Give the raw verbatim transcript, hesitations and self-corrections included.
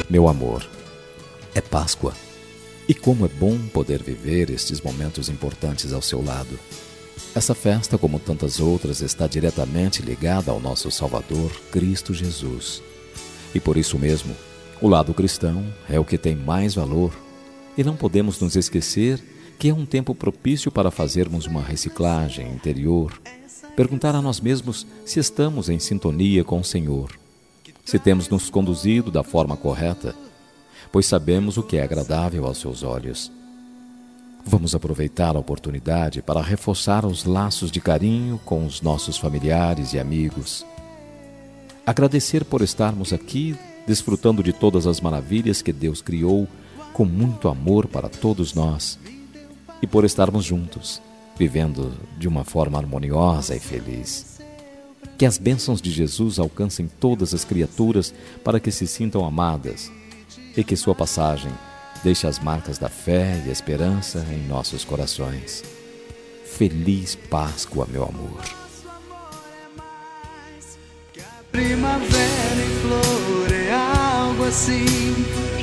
Meu amor, é Páscoa. E como é bom poder viver estes momentos importantes ao seu lado. Essa festa, como tantas outras, está diretamente ligada ao nosso Salvador, Cristo Jesus. E por isso mesmo, o lado cristão é o que tem mais valor. E não podemos nos esquecer que é um tempo propício para fazermos uma reciclagem interior, perguntar a nós mesmos se estamos em sintonia com o Senhor, se temos nos conduzido da forma correta, pois sabemos o que é agradável aos seus olhos. Vamos aproveitar a oportunidade para reforçar os laços de carinho com os nossos familiares e amigos. Agradecer por estarmos aqui, desfrutando de todas as maravilhas que Deus criou com muito amor para todos nós. E por estarmos juntos, vivendo de uma forma harmoniosa e feliz. Que as bênçãos de Jesus alcancem todas as criaturas para que se sintam amadas e que sua passagem deixe as marcas da fé e esperança em nossos corações. Feliz Páscoa, meu amor. Primavera em flor é algo assim